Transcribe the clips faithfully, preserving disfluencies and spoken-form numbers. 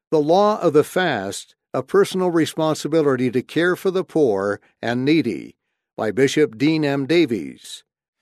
The Law of the Fast, a Personal Responsibility to Care for the Poor and Needy, by Bishop Dean M. Davies.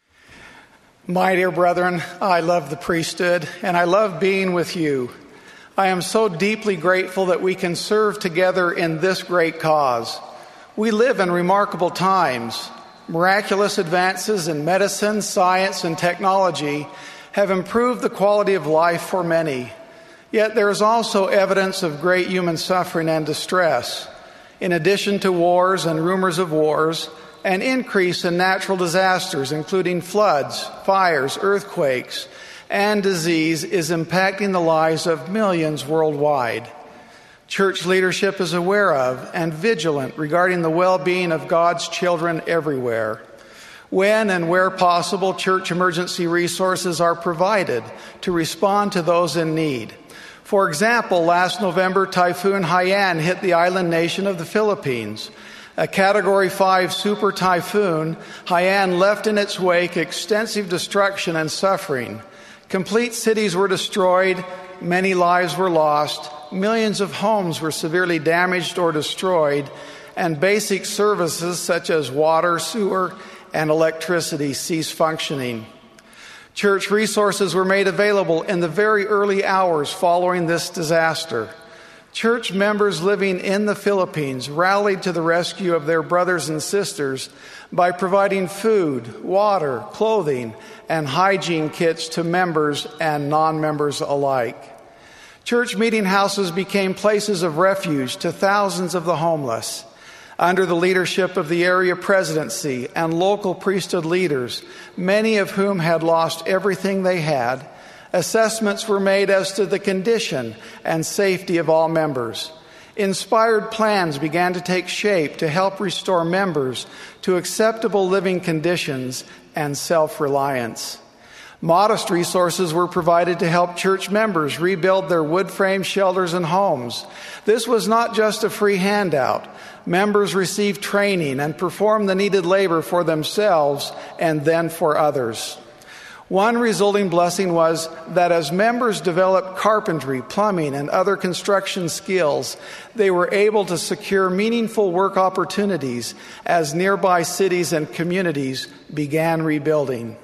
My dear brethren, I love the priesthood, and I love being with you. I am so deeply grateful that we can serve together in this great cause. We live in remarkable times. Miraculous advances in medicine, science, and technology have improved the quality of life for many. Yet there is also evidence of great human suffering and distress. In addition to wars and rumors of wars, an increase in natural disasters, including floods, fires, earthquakes, and disease, is impacting the lives of millions worldwide. Church leadership is aware of and vigilant regarding the well-being of God's children everywhere. When and where possible, church emergency resources are provided to respond to those in need. For example, last November, Typhoon Haiyan hit the island nation of the Philippines. A Category five super typhoon, Haiyan left in its wake extensive destruction and suffering. Complete cities were destroyed, many lives were lost, millions of homes were severely damaged or destroyed, and basic services such as water, sewer, and electricity ceased functioning. Church resources were made available in the very early hours following this disaster. Church members living in the Philippines rallied to the rescue of their brothers and sisters by providing food, water, clothing, and hygiene kits to members and non-members alike. Church meeting houses became places of refuge to thousands of the homeless. Under the leadership of the area presidency and local priesthood leaders, many of whom had lost everything they had, assessments were made as to the condition and safety of all members. Inspired plans began to take shape to help restore members to acceptable living conditions and self-reliance. Modest resources were provided to help church members rebuild their wood frame shelters and homes. This was not just a free handout. Members received training and performed the needed labor for themselves and then for others. One resulting blessing was that as members developed carpentry, plumbing, and other construction skills, they were able to secure meaningful work opportunities as nearby cities and communities began rebuilding.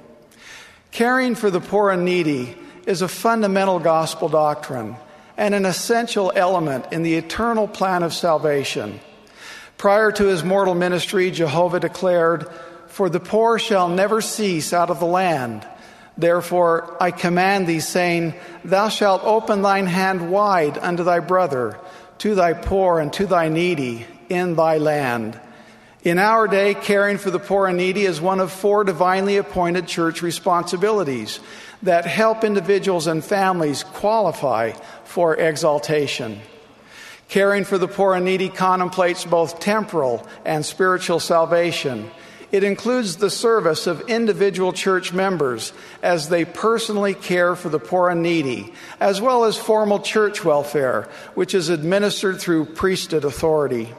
Caring for the poor and needy is a fundamental gospel doctrine and an essential element in the eternal plan of salvation. Prior to his mortal ministry, Jehovah declared, "For the poor shall never cease out of the land. Therefore I command thee, saying, Thou shalt open thine hand wide unto thy brother, to thy poor and to thy needy in thy land." In our day, caring for the poor and needy is one of four divinely appointed church responsibilities that help individuals and families qualify for exaltation. Caring for the poor and needy contemplates both temporal and spiritual salvation. It includes the service of individual church members as they personally care for the poor and needy, as well as formal church welfare, which is administered through priesthood authority.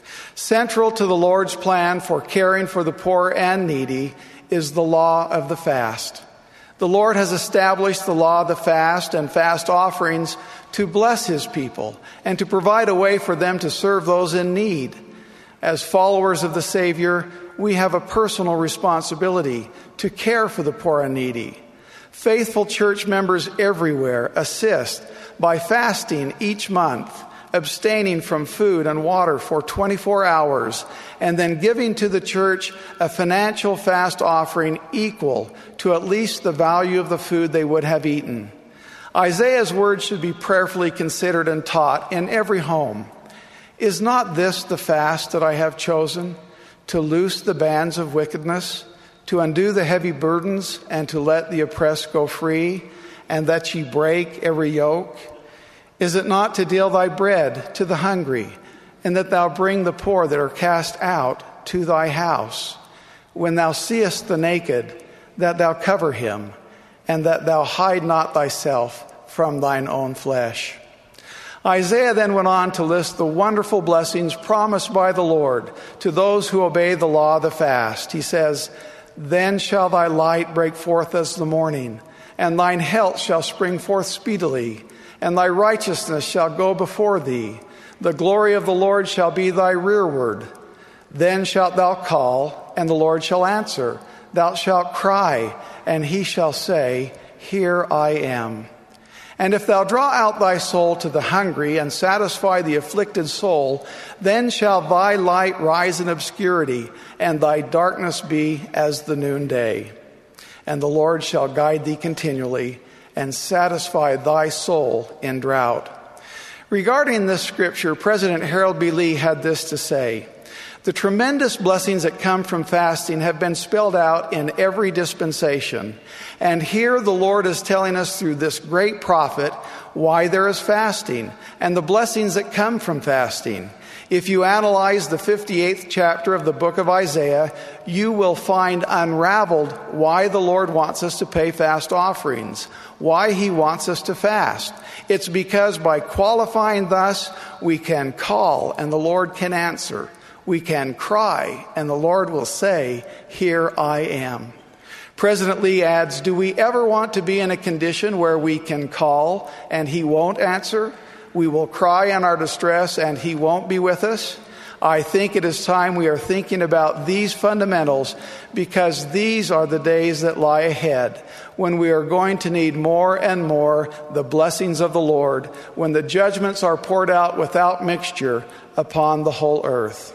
Central to the Lord's plan for caring for the poor and needy is the law of the fast. The Lord has established the law of the fast and fast offerings to bless his people and to provide a way for them to serve those in need. As followers of the Savior, we have a personal responsibility to care for the poor and needy. Faithful church members everywhere assist by fasting each month, abstaining from food and water for twenty-four hours, and then giving to the church a financial fast offering equal to at least the value of the food they would have eaten. Isaiah's words should be prayerfully considered and taught in every home. Is not this the fast that I have chosen? To loose the bands of wickedness, to undo the heavy burdens, and to let the oppressed go free, and that ye break every yoke? Is it not to deal thy bread to the hungry, and that thou bring the poor that are cast out to thy house? When thou seest the naked, that thou cover him, and that thou hide not thyself from thine own flesh. Isaiah then went on to list the wonderful blessings promised by the Lord to those who obey the law of the fast. He says, "Then shall thy light break forth as the morning, and thine health shall spring forth speedily, and thy righteousness shall go before thee. The glory of the Lord shall be thy rearward. Then shalt thou call, and the Lord shall answer. Thou shalt cry, and he shall say, Here I am. And if thou draw out thy soul to the hungry and satisfy the afflicted soul, then shall thy light rise in obscurity, and thy darkness be as the noonday. And the Lord shall guide thee continually, and satisfy thy soul in drought. Regarding this scripture, President Harold B. Lee had this to say: the tremendous blessings that come from fasting have been spelled out in every dispensation. And here the Lord is telling us through this great prophet why there is fasting and the blessings that come from fasting. If you analyze the fifty-eighth chapter of the book of Isaiah, you will find unraveled why the Lord wants us to pay fast offerings, why he wants us to fast. It's because by qualifying thus, we can call and the Lord can answer. We can cry, and the Lord will say, Here I am. President Lee adds, do we ever want to be in a condition where we can call and he won't answer? We will cry in our distress and he won't be with us? I think it is time we are thinking about these fundamentals, because these are the days that lie ahead, when we are going to need more and more the blessings of the Lord, when the judgments are poured out without mixture upon the whole earth.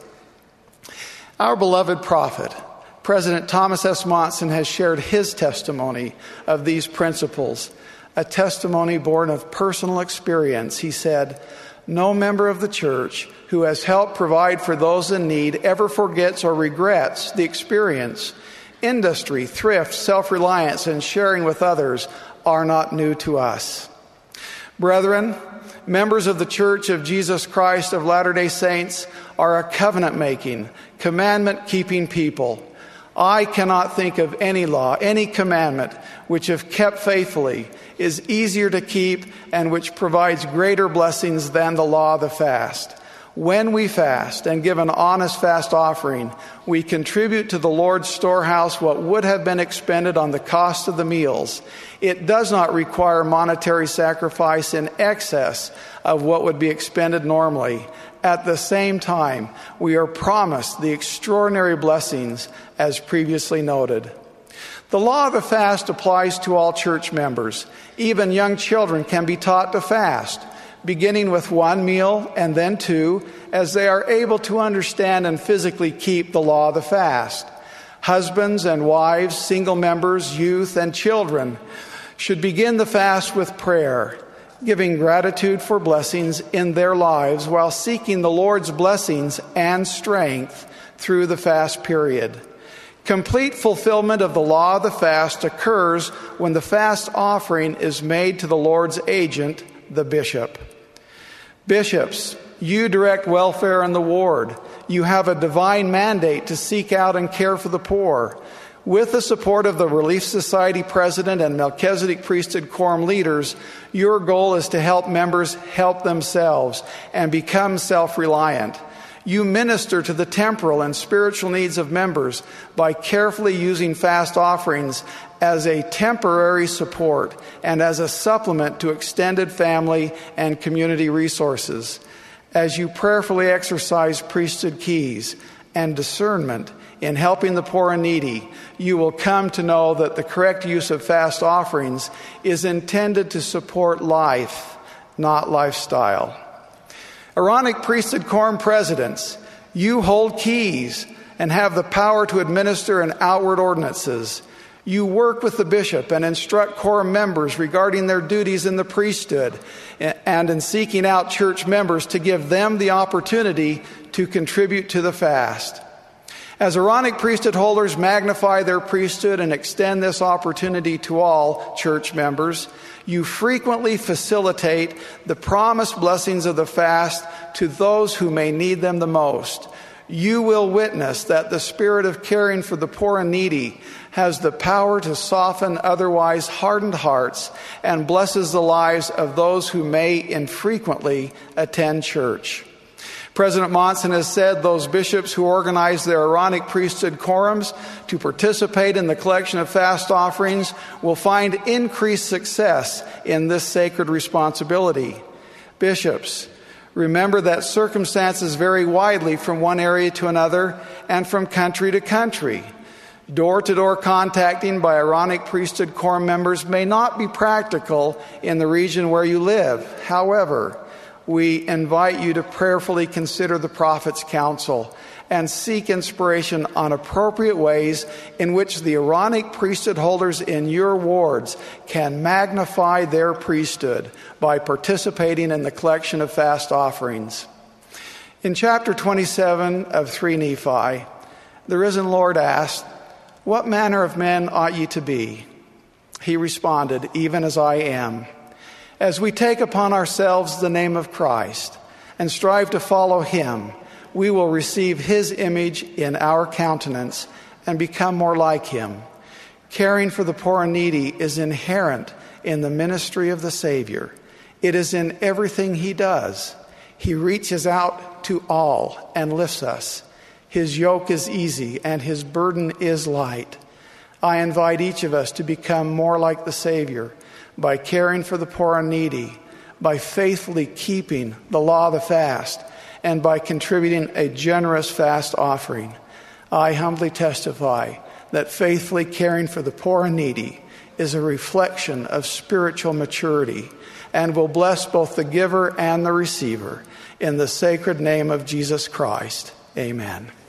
Our beloved prophet, President Thomas S. Monson, has shared his testimony of these principles, a testimony born of personal experience. He said, no member of the church who has helped provide for those in need ever forgets or regrets the experience. Industry, thrift, self-reliance, and sharing with others are not new to us. Brethren, members of the Church of Jesus Christ of Latter-day Saints are a covenant-making, commandment-keeping people. I cannot think of any law, any commandment, which if kept faithfully is easier to keep and which provides greater blessings than the law of the fast. When we fast and give an honest fast offering, we contribute to the Lord's storehouse what would have been expended on the cost of the meals. It does not require monetary sacrifice in excess of what would be expended normally. At the same time, we are promised the extraordinary blessings as previously noted. The law of the fast applies to all church members. Even young children can be taught to fast, beginning with one meal and then two, as they are able to understand and physically keep the law of the fast. Husbands and wives, single members, youth, and children should begin the fast with prayer, giving gratitude for blessings in their lives while seeking the Lord's blessings and strength through the fast period. Complete fulfillment of the law of the fast occurs when the fast offering is made to the Lord's agent, the bishop. Bishops, you direct welfare in the ward. You have a divine mandate to seek out and care for the poor. With the support of the Relief Society president and Melchizedek Priesthood Quorum leaders, your goal is to help members help themselves and become self-reliant. You minister to the temporal and spiritual needs of members by carefully using fast offerings as a temporary support and as a supplement to extended family and community resources. As you prayerfully exercise priesthood keys and discernment in helping the poor and needy, you will come to know that the correct use of fast offerings is intended to support life, not lifestyle. Aaronic Priesthood Quorum presidents, you hold keys and have the power to administer in outward ordinances. You work with the bishop and instruct quorum members regarding their duties in the priesthood and in seeking out church members to give them the opportunity to contribute to the fast. As Aaronic priesthood holders magnify their priesthood and extend this opportunity to all church members, you frequently facilitate the promised blessings of the fast to those who may need them the most. You will witness that the spirit of caring for the poor and needy has the power to soften otherwise hardened hearts and blesses the lives of those who may infrequently attend church. President Monson has said those bishops who organize their Aaronic priesthood quorums to participate in the collection of fast offerings will find increased success in this sacred responsibility. Bishops, remember that circumstances vary widely from one area to another and from country to country. Door-to-door contacting by Aaronic priesthood quorum members may not be practical in the region where you live. However, we invite you to prayerfully consider the prophet's counsel and seek inspiration on appropriate ways in which the Aaronic priesthood holders in your wards can magnify their priesthood by participating in the collection of fast offerings. In chapter twenty-seven of three Nephi, the risen Lord asked, "What manner of men ought ye to be?" He responded, "Even as I am." As we take upon ourselves the name of Christ and strive to follow him, we will receive his image in our countenance and become more like him. Caring for the poor and needy is inherent in the ministry of the Savior. It is in everything he does. He reaches out to all and lifts us. His yoke is easy and his burden is light. I invite each of us to become more like the Savior by caring for the poor and needy, by faithfully keeping the law of the fast, and by contributing a generous fast offering. I humbly testify that faithfully caring for the poor and needy is a reflection of spiritual maturity and will bless both the giver and the receiver. In the sacred name of Jesus Christ, amen.